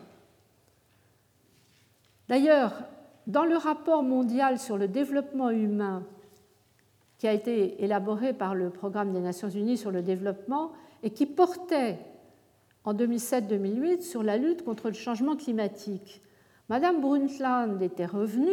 D'ailleurs, dans le rapport mondial sur le développement humain qui a été élaboré par le Programme des Nations Unies sur le développement et qui portait en deux mille sept deux mille huit sur la lutte contre le changement climatique, Madame Brundtland était revenue,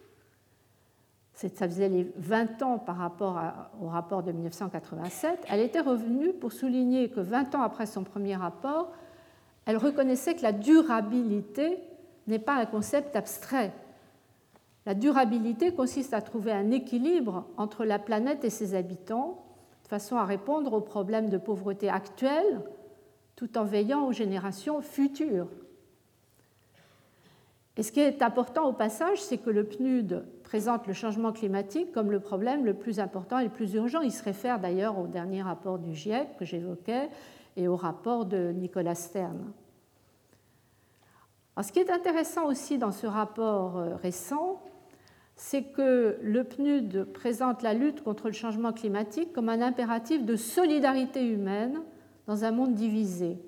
ça faisait les vingt ans par rapport au rapport de mille neuf cent quatre-vingt-sept, elle était revenue pour souligner que vingt ans après son premier rapport, elle reconnaissait que la durabilité n'est pas un concept abstrait. La durabilité consiste à trouver un équilibre entre la planète et ses habitants, de façon à répondre aux problèmes de pauvreté actuels, tout en veillant aux générations futures. Et ce qui est important au passage, c'est que le P N U D présente le changement climatique comme le problème le plus important et le plus urgent. Il se réfère d'ailleurs au dernier rapport du GIEC que j'évoquais et au rapport de Nicolas Stern. Alors, ce qui est intéressant aussi dans ce rapport récent, c'est que le P N U D présente la lutte contre le changement climatique comme un impératif de solidarité humaine dans un monde divisé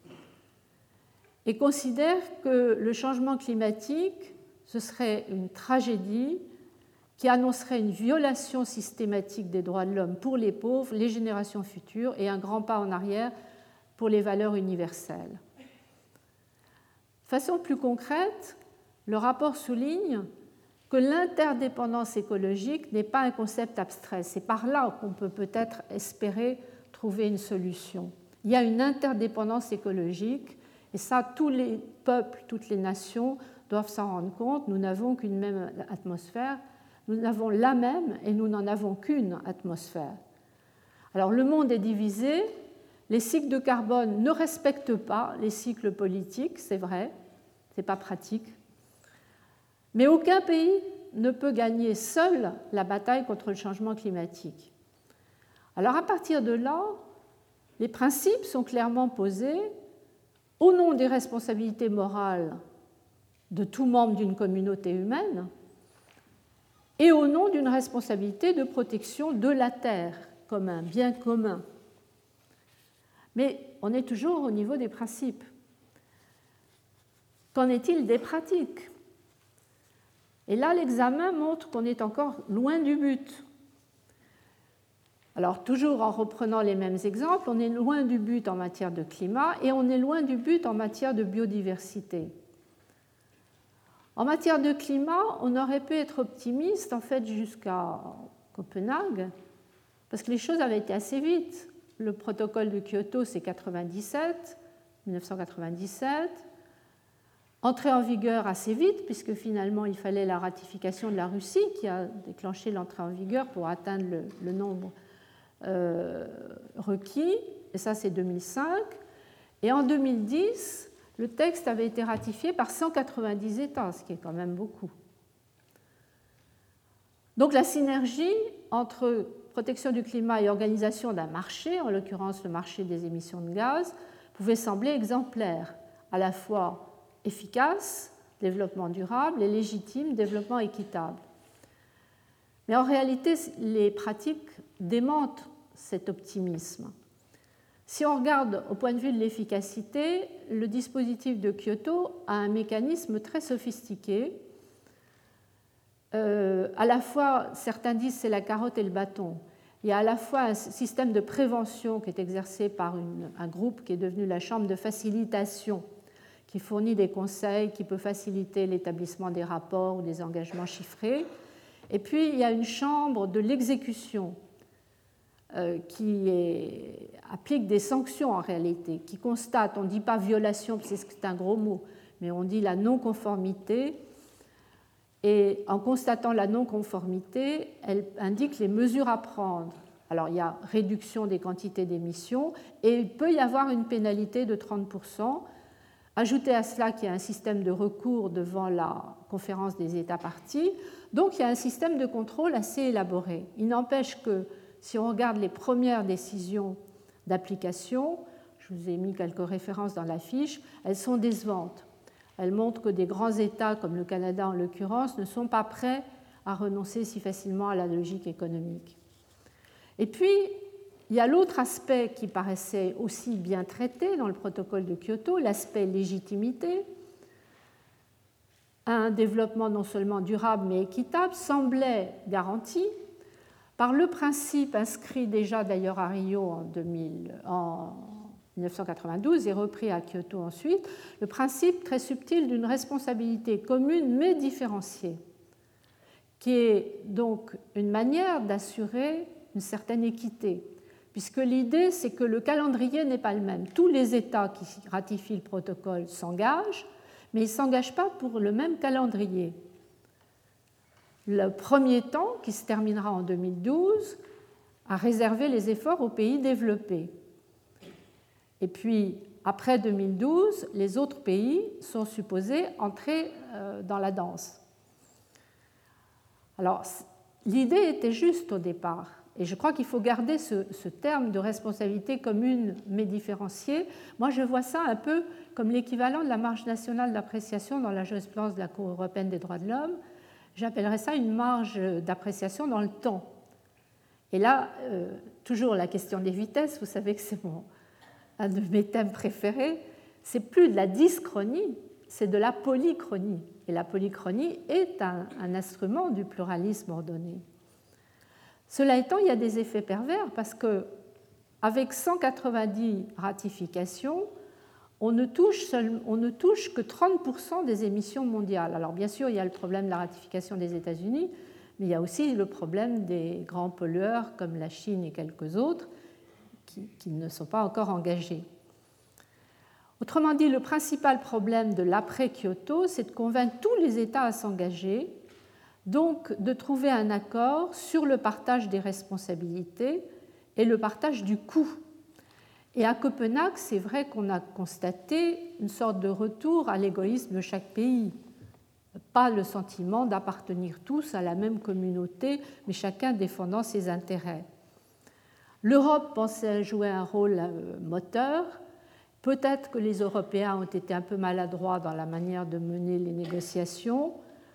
et considère que le changement climatique, ce serait une tragédie qui annoncerait une violation systématique des droits de l'homme pour les pauvres, les générations futures et un grand pas en arrière pour les valeurs universelles. De façon plus concrète, le rapport souligne que l'interdépendance écologique n'est pas un concept abstrait. C'est par là qu'on peut peut-être espérer trouver une solution. Il y a une interdépendance écologique, et ça, tous les peuples, toutes les nations doivent s'en rendre compte. Nous n'avons qu'une même atmosphère, nous n'avons la même et nous n'en avons qu'une atmosphère. Alors le monde est divisé, les cycles de carbone ne respectent pas les cycles politiques, c'est vrai, ce n'est pas pratique. Mais aucun pays ne peut gagner seul la bataille contre le changement climatique. Alors à partir de là, les principes sont clairement posés au nom des responsabilités morales de tout membre d'une communauté humaine et au nom d'une responsabilité de protection de la Terre comme un bien commun. Mais on est toujours au niveau des principes. Qu'en est-il des pratiques ? Et là, l'examen montre qu'on est encore loin du but. Alors, toujours en reprenant les mêmes exemples, on est loin du but en matière de climat et on est loin du but en matière de biodiversité. En matière de climat, on aurait pu être optimiste, en fait, jusqu'à Copenhague, parce que les choses avaient été assez vite. Le protocole de Kyoto, c'est quatre-vingt-dix-sept, mille neuf cent quatre-vingt-dix-sept. entrée en vigueur assez vite, puisque finalement il fallait la ratification de la Russie qui a déclenché l'entrée en vigueur pour atteindre le, le nombre euh, requis, et ça c'est deux mille cinq. Et en deux mille dix, le texte avait été ratifié par cent quatre-vingt-dix États, ce qui est quand même beaucoup. Donc la synergie entre protection du climat et organisation d'un marché, en l'occurrence le marché des émissions de gaz, pouvait sembler exemplaire, à la fois efficace, développement durable, et légitime, développement équitable. Mais en réalité, les pratiques démentent cet optimisme. Si on regarde au point de vue de l'efficacité, le dispositif de Kyoto a un mécanisme très sophistiqué. Euh, à la fois, certains disent c'est la carotte et le bâton. Il y a à la fois un système de prévention qui est exercé par une, un groupe qui est devenu la Chambre de facilitation, qui fournit des conseils, qui peut faciliter l'établissement des rapports ou des engagements chiffrés. Et puis, il y a une chambre de l'exécution euh, qui est, applique des sanctions en réalité, qui constate, on ne dit pas violation, parce que c'est un gros mot, mais on dit la non-conformité. Et en constatant la non-conformité, elle indique les mesures à prendre. Alors, il y a réduction des quantités d'émissions et il peut y avoir une pénalité de trente pour cent. Ajoutez à cela qu'il y a un système de recours devant la conférence des États parties. Donc, il y a un système de contrôle assez élaboré. Il n'empêche que si on regarde les premières décisions d'application, je vous ai mis quelques références dans la fiche, elles sont décevantes. Elles montrent que des grands États, comme le Canada en l'occurrence, ne sont pas prêts à renoncer si facilement à la logique économique. Et puis, il y a l'autre aspect qui paraissait aussi bien traité dans le protocole de Kyoto, l'aspect légitimité. Un développement non seulement durable mais équitable semblait garanti par le principe inscrit déjà d'ailleurs à Rio en, deux mille, en mille neuf cent quatre-vingt-douze et repris à Kyoto ensuite, le principe très subtil d'une responsabilité commune mais différenciée, qui est donc une manière d'assurer une certaine équité, puisque l'idée c'est que le calendrier n'est pas le même. Tous les États qui ratifient le protocole s'engagent, mais ils ne s'engagent pas pour le même calendrier. Le premier temps, qui se terminera en deux mille douze, a réservé les efforts aux pays développés. Et puis, après deux mille douze, les autres pays sont supposés entrer dans la danse. Alors, l'idée était juste au départ, et je crois qu'il faut garder ce, ce terme de responsabilité commune mais différenciée. Moi, je vois ça un peu comme l'équivalent de la marge nationale d'appréciation dans la jurisprudence de la Cour européenne des droits de l'homme. J'appellerais ça une marge d'appréciation dans le temps. Et là, euh, toujours la question des vitesses, vous savez que c'est mon, un de mes thèmes préférés, c'est plus de la dyschronie, c'est de la polychronie. Et la polychronie est un, un instrument du pluralisme ordonné. Cela étant, il y a des effets pervers parce qu'avec cent quatre-vingt-dix ratifications, on ne, touche seul, on ne touche que trente pour cent des émissions mondiales. Alors bien sûr, il y a le problème de la ratification des États-Unis, mais il y a aussi le problème des grands pollueurs comme la Chine et quelques autres qui, qui ne sont pas encore engagés. Autrement dit, le principal problème de l'après-Kyoto, c'est de convaincre tous les États à s'engager, donc de trouver un accord sur le partage des responsabilités et le partage du coût. Et à Copenhague, c'est vrai qu'on a constaté une sorte de retour à l'égoïsme de chaque pays. Pas le sentiment d'appartenir tous à la même communauté, mais chacun défendant ses intérêts. L'Europe pensait jouer un rôle moteur. Peut-être que les Européens ont été un peu maladroits dans la manière de mener les négociations.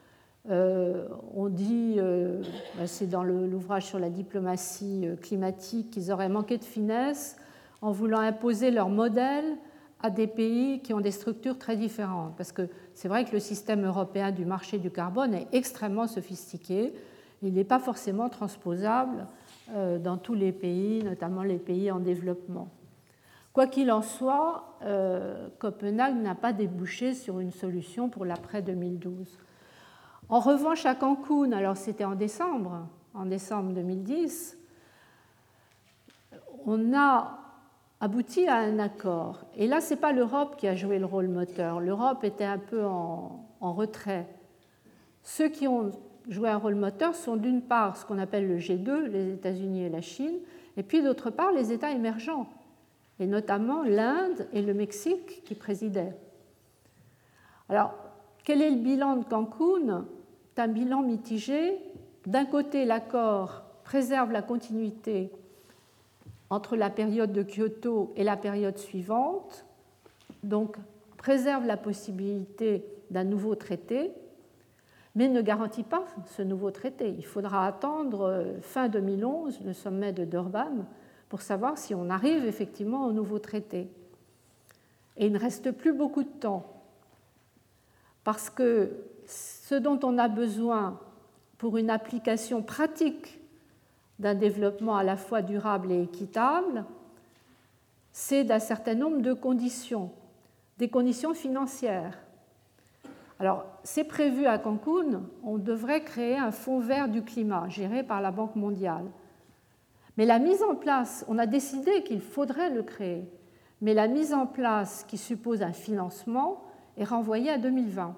Euh, on dit, euh, c'est dans l'ouvrage sur la diplomatie climatique, qu'ils auraient manqué de finesse en voulant imposer leur modèle à des pays qui ont des structures très différentes. Parce que c'est vrai que le système européen du marché du carbone est extrêmement sophistiqué. Il n'est pas forcément transposable dans tous les pays, notamment les pays en développement. Quoi qu'il en soit, euh, Copenhague n'a pas débouché sur une solution pour l'après deux mille douze. En revanche, à Cancun, alors c'était en décembre, en décembre deux mille dix, on a aboutit à un accord. Et là, ce n'est pas l'Europe qui a joué le rôle moteur. L'Europe était un peu en, en retrait. Ceux qui ont joué un rôle moteur sont d'une part ce qu'on appelle le G deux, les États-Unis et la Chine, et puis d'autre part les États émergents, et notamment l'Inde et le Mexique qui présidaient. Alors, quel est le bilan de Cancún? C'est un bilan mitigé. D'un côté, l'accord préserve la continuité entre la période de Kyoto et la période suivante, donc préserve la possibilité d'un nouveau traité, mais ne garantit pas ce nouveau traité. Il faudra attendre fin deux mille onze, le sommet de Durban, pour savoir si on arrive effectivement au nouveau traité. Et il ne reste plus beaucoup de temps, parce que ce dont on a besoin pour une application pratique d'un développement à la fois durable et équitable, c'est d'un certain nombre de conditions, des conditions financières. Alors, c'est prévu à Cancún, on devrait créer un fonds vert du climat géré par la Banque mondiale. Mais la mise en place, on a décidé qu'il faudrait le créer, mais la mise en place qui suppose un financement est renvoyée à deux mille vingt.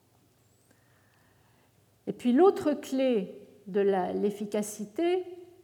Et puis l'autre clé de l'efficacité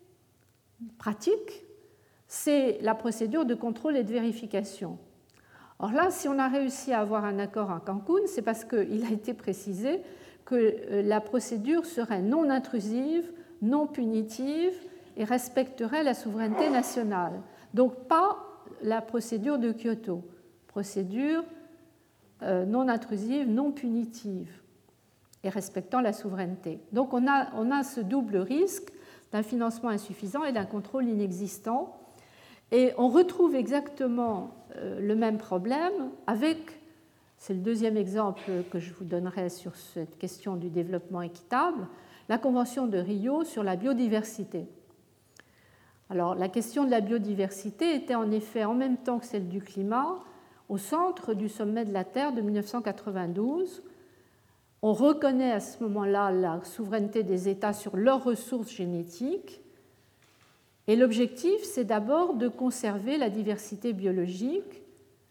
pratique, c'est la procédure de contrôle et de vérification. Or là, si on a réussi à avoir un accord à Cancún, c'est parce qu'il a été précisé que la procédure serait non intrusive, non punitive et respecterait la souveraineté nationale. Donc pas la procédure de Kyoto, procédure non intrusive, non punitive et respectant la souveraineté. Donc on a, on a ce double risque d'un financement insuffisant et d'un contrôle inexistant. Et on retrouve exactement le même problème avec, c'est le deuxième exemple que je vous donnerai sur cette question du développement équitable, la Convention de Rio sur la biodiversité. Alors la question de la biodiversité était en effet en même temps que celle du climat au centre du sommet de la Terre de mille neuf cent quatre-vingt-douze. On reconnaît à ce moment-là la souveraineté des États sur leurs ressources génétiques. Et l'objectif, c'est d'abord de conserver la diversité biologique,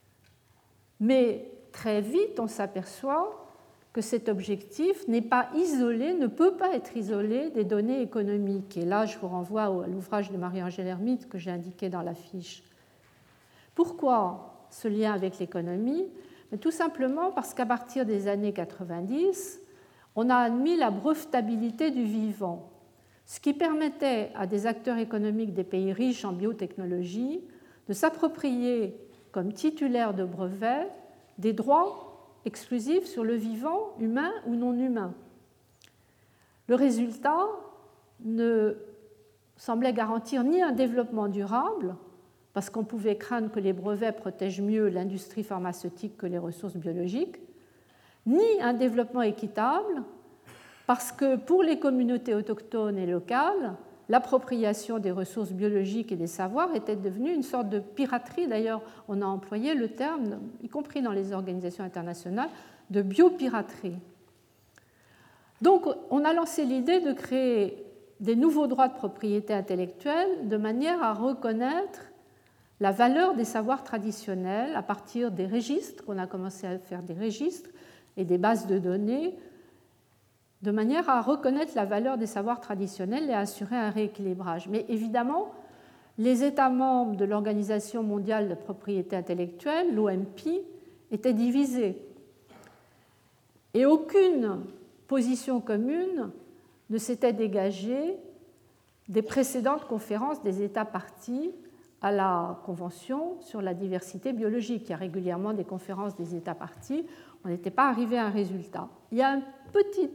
mais très vite, on s'aperçoit que cet objectif n'est pas isolé, ne peut pas être isolé des données économiques. Et là, je vous renvoie à l'ouvrage de Marie-Angèle Hermite que j'ai indiqué dans la fiche. Pourquoi ce lien avec l'économie? Tout simplement parce qu'à partir des années quatre-vingt-dix, on a admis la brevetabilité du vivant, ce qui permettait à des acteurs économiques des pays riches en biotechnologie de s'approprier comme titulaires de brevets des droits exclusifs sur le vivant, humain ou non humain. Le résultat ne semblait garantir ni un développement durable, parce qu'on pouvait craindre que les brevets protègent mieux l'industrie pharmaceutique que les ressources biologiques, ni un développement équitable, parce que pour les communautés autochtones et locales, l'appropriation des ressources biologiques et des savoirs était devenue une sorte de piraterie. D'ailleurs, on a employé le terme, y compris dans les organisations internationales, de biopiraterie. Donc, on a lancé l'idée de créer des nouveaux droits de propriété intellectuelle de manière à reconnaître la valeur des savoirs traditionnels à partir des registres, qu'on a commencé à faire des registres et des bases de données, de manière à reconnaître la valeur des savoirs traditionnels et à assurer un rééquilibrage. Mais évidemment, les États membres de l'Organisation mondiale de propriété intellectuelle, l'O M P, étaient divisés. Et aucune position commune ne s'était dégagée des précédentes conférences des États parties à la Convention sur la diversité biologique. Il y a régulièrement des conférences des États parties. On n'était pas arrivé à un résultat. Il y a un petit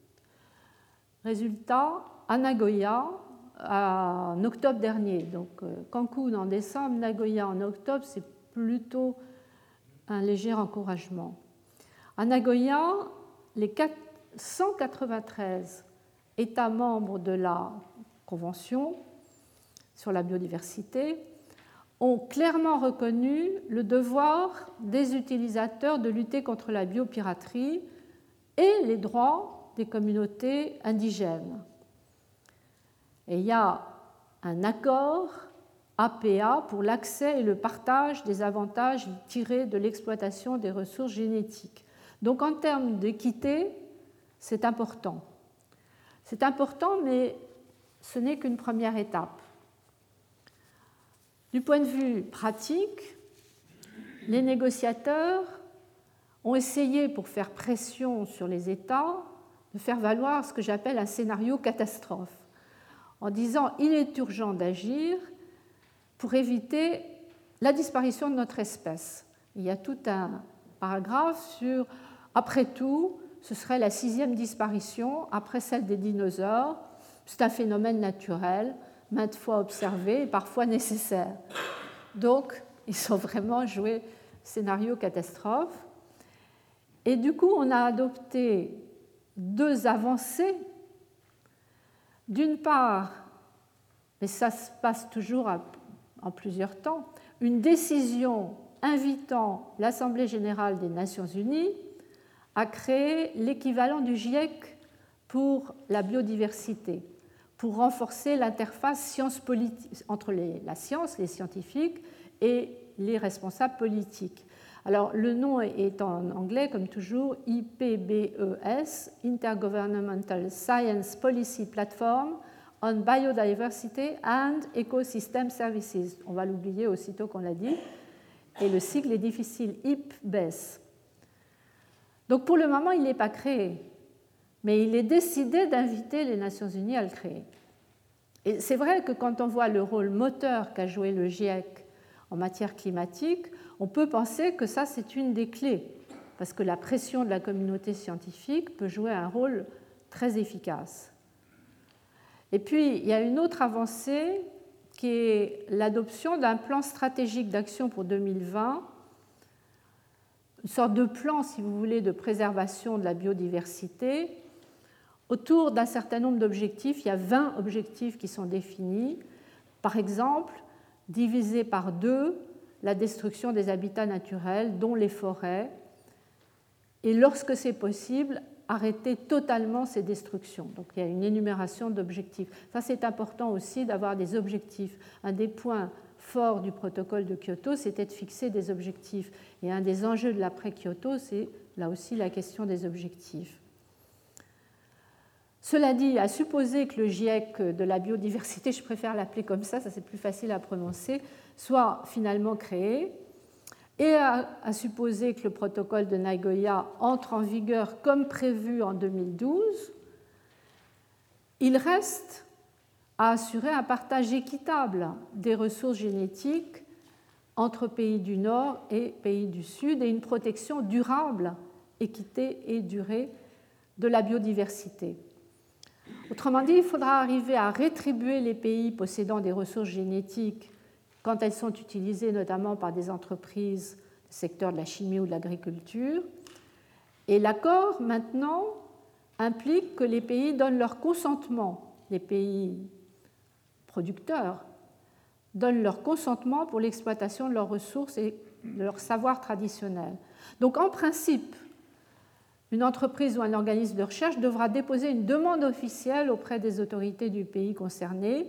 résultat à Nagoya en octobre dernier. Donc Cancún en décembre, Nagoya en octobre, c'est plutôt un léger encouragement. À Nagoya, les cent quatre-vingt-treize États membres de la Convention sur la biodiversité ont clairement reconnu le devoir des utilisateurs de lutter contre la biopiraterie et les droits des communautés indigènes. Et il y a un accord A P A pour l'accès et le partage des avantages tirés de l'exploitation des ressources génétiques. Donc en termes d'équité, c'est important. C'est important, mais ce n'est qu'une première étape. Du point de vue pratique, les négociateurs ont essayé, pour faire pression sur les États, de faire valoir ce que j'appelle un scénario catastrophe, en disant il est urgent d'agir pour éviter la disparition de notre espèce. Il y a tout un paragraphe sur, après tout, ce serait la sixième disparition après celle des dinosaures. C'est un phénomène naturel, maintes fois observé et parfois nécessaire. Donc, ils ont vraiment joué scénario catastrophe. Et du coup, on a adopté deux avancées. D'une part, mais ça se passe toujours en plusieurs temps, une décision invitant l'Assemblée générale des Nations unies à créer l'équivalent du GIEC pour la biodiversité, pour renforcer l'interface science-politique entre les, la science, les scientifiques, et les responsables politiques. Alors, le nom est en anglais, comme toujours, I P B E S, Intergovernmental Science Policy Platform on Biodiversity and Ecosystem Services. On va l'oublier aussitôt qu'on l'a dit. Et le sigle est difficile, I P B E S. Donc, pour le moment, il n'est pas créé, mais il est décidé d'inviter les Nations unies à le créer. Et c'est vrai que quand on voit le rôle moteur qu'a joué le GIEC en matière climatique, on peut penser que ça, c'est une des clés, parce que la pression de la communauté scientifique peut jouer un rôle très efficace. Et puis, il y a une autre avancée qui est l'adoption d'un plan stratégique d'action pour deux mille vingt, une sorte de plan, si vous voulez, de préservation de la biodiversité. Autour d'un certain nombre d'objectifs, il y a vingt objectifs qui sont définis. Par exemple, diviser par deux la destruction des habitats naturels, dont les forêts, et lorsque c'est possible, arrêter totalement ces destructions. Donc il y a une énumération d'objectifs. Ça, c'est important aussi d'avoir des objectifs. Un des points forts du protocole de Kyoto, c'était de fixer des objectifs. Et un des enjeux de l'après-Kyoto, c'est là aussi la question des objectifs. Cela dit, à supposer que le GIEC de la biodiversité, je préfère l'appeler comme ça, ça c'est plus facile à prononcer, soit finalement créé, et à, à supposer que le protocole de Nagoya entre en vigueur comme prévu en deux mille douze, il reste à assurer un partage équitable des ressources génétiques entre pays du Nord et pays du Sud et une protection durable, équité et durée de la biodiversité. Autrement dit, il faudra arriver à rétribuer les pays possédant des ressources génétiques quand elles sont utilisées notamment par des entreprises du secteur de la chimie ou de l'agriculture. Et l'accord, maintenant, implique que les pays donnent leur consentement, les pays producteurs donnent leur consentement pour l'exploitation de leurs ressources et de leur savoir traditionnel. Donc, en principe, une entreprise ou un organisme de recherche devra déposer une demande officielle auprès des autorités du pays concerné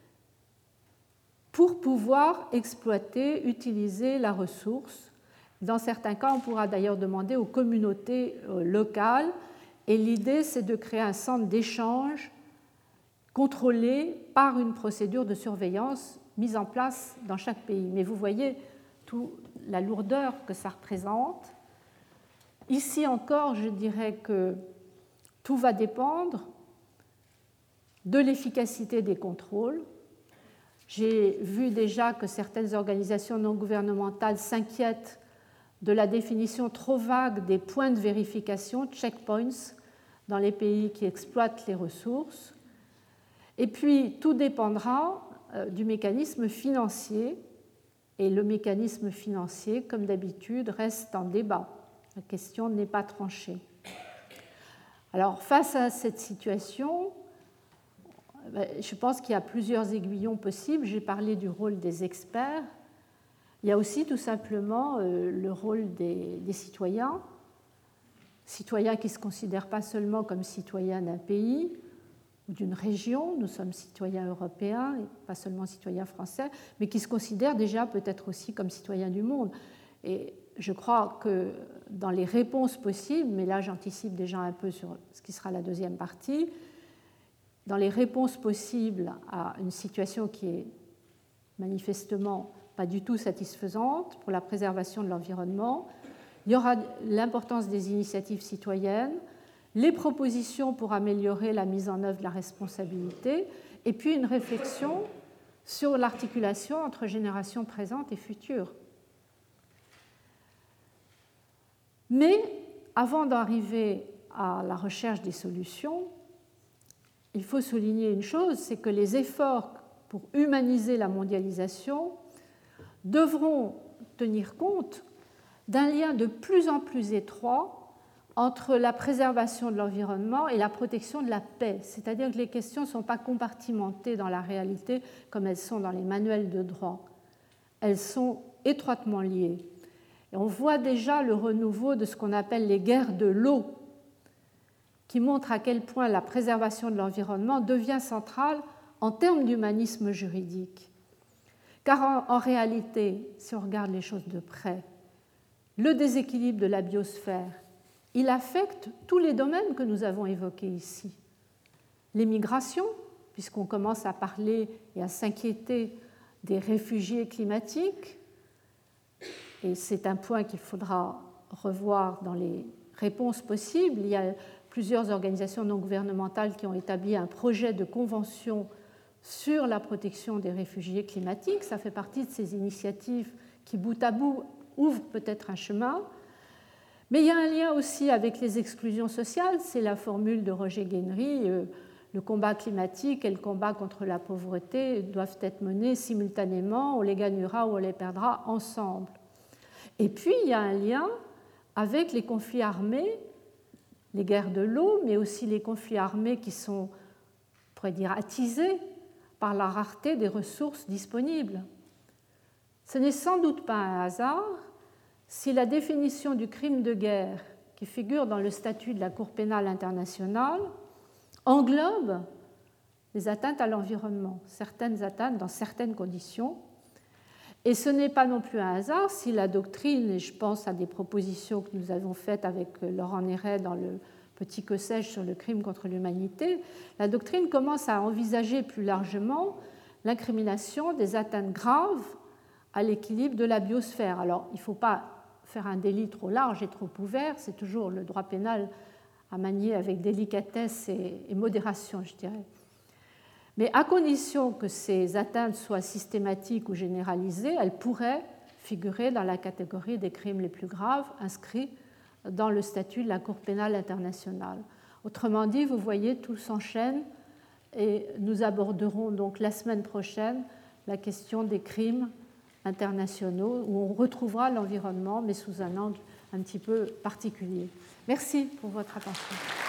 pour pouvoir exploiter, utiliser la ressource. Dans certains cas, on pourra d'ailleurs demander aux communautés locales. Et l'idée, c'est de créer un centre d'échange contrôlé par une procédure de surveillance mise en place dans chaque pays. Mais vous voyez toute la lourdeur que ça représente. Ici encore, je dirais que tout va dépendre de l'efficacité des contrôles. J'ai vu déjà que certaines organisations non gouvernementales s'inquiètent de la définition trop vague des points de vérification, checkpoints, dans les pays qui exploitent les ressources. Et puis, tout dépendra du mécanisme financier. Et le mécanisme financier, comme d'habitude, reste en débat. La question n'est pas tranchée. Alors, face à cette situation, je pense qu'il y a plusieurs aiguillons possibles. J'ai parlé du rôle des experts. Il y a aussi tout simplement le rôle des, des citoyens, citoyens qui ne se considèrent pas seulement comme citoyens d'un pays, ou d'une région, nous sommes citoyens européens et pas seulement citoyens français, mais qui se considèrent déjà peut-être aussi comme citoyens du monde. Et je crois que dans les réponses possibles, mais là j'anticipe déjà un peu sur ce qui sera la deuxième partie, dans les réponses possibles à une situation qui est manifestement pas du tout satisfaisante pour la préservation de l'environnement, il y aura l'importance des initiatives citoyennes, les propositions pour améliorer la mise en œuvre de la responsabilité, et puis une réflexion sur l'articulation entre générations présentes et futures. Mais avant d'arriver à la recherche des solutions, il faut souligner une chose, c'est que les efforts pour humaniser la mondialisation devront tenir compte d'un lien de plus en plus étroit entre la préservation de l'environnement et la protection de la paix. C'est-à-dire que les questions ne sont pas compartimentées dans la réalité comme elles sont dans les manuels de droit. Elles sont étroitement liées. Et on voit déjà le renouveau de ce qu'on appelle les guerres de l'eau, qui montrent à quel point la préservation de l'environnement devient centrale en termes d'humanisme juridique. Car en, en réalité, si on regarde les choses de près, le déséquilibre de la biosphère, il affecte tous les domaines que nous avons évoqués ici. Les migrations, puisqu'on commence à parler et à s'inquiéter des réfugiés climatiques, et c'est un point qu'il faudra revoir dans les réponses possibles. Il y a plusieurs organisations non gouvernementales qui ont établi un projet de convention sur la protection des réfugiés climatiques. Ça fait partie de ces initiatives qui, bout à bout, ouvrent peut-être un chemin. Mais il y a un lien aussi avec les exclusions sociales. C'est la formule de Roger Guenry. Le combat climatique et le combat contre la pauvreté doivent être menés simultanément. On les gagnera ou on les perdra ensemble. Et puis, il y a un lien avec les conflits armés, les guerres de l'eau, mais aussi les conflits armés qui sont, on pourrait dire, attisés par la rareté des ressources disponibles. Ce n'est sans doute pas un hasard si la définition du crime de guerre qui figure dans le statut de la Cour pénale internationale englobe les atteintes à l'environnement, certaines atteintes dans certaines conditions. Et ce n'est pas non plus un hasard si la doctrine, et je pense à des propositions que nous avons faites avec Laurent Néret dans le petit que sais-je sur le crime contre l'humanité, la doctrine commence à envisager plus largement l'incrimination des atteintes graves à l'équilibre de la biosphère. Alors, il ne faut pas faire un délit trop large et trop ouvert, c'est toujours le droit pénal à manier avec délicatesse et, et modération, je dirais. Mais à condition que ces atteintes soient systématiques ou généralisées, elles pourraient figurer dans la catégorie des crimes les plus graves inscrits dans le statut de la Cour pénale internationale. Autrement dit, vous voyez, tout s'enchaîne et nous aborderons donc la semaine prochaine la question des crimes internationaux où on retrouvera l'environnement mais sous un angle un petit peu particulier. Merci pour votre attention.